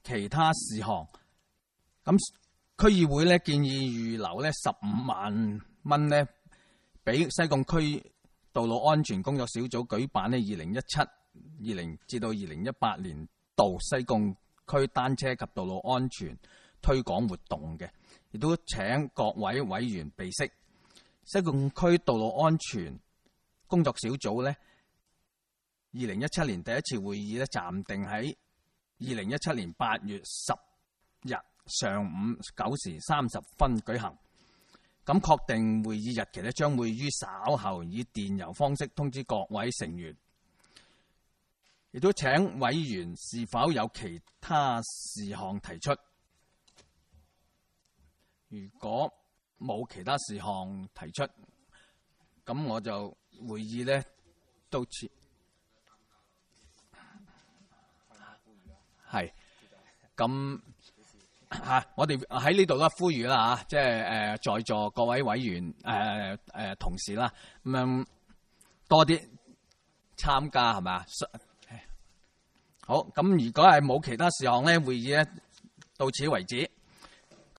其他事項。咁區議會咧建議預留咧15萬蚊咧，俾西貢區道路安全工作小組舉辦咧2017-20至到2018年度西貢區單車及道路安全推廣活動嘅，亦都請各位委員備悉。西貢區道路安全工作小組咧，2017年第一次會議咧暫定喺2017年8月10日上午9時30分舉行。咁確定會議日期咧，將會於稍後以電郵方式通知各位成員。亦都請委員是否有其他事項提出。如果冇其他事項提出，咁我就會議咧到此。係咁嚇，我哋喺呢度咧呼籲啦嚇，即係在座各位委員同事啦，咁樣多啲參加係咪啊？好，咁如果係冇其他事項咧，會議咧到此為止。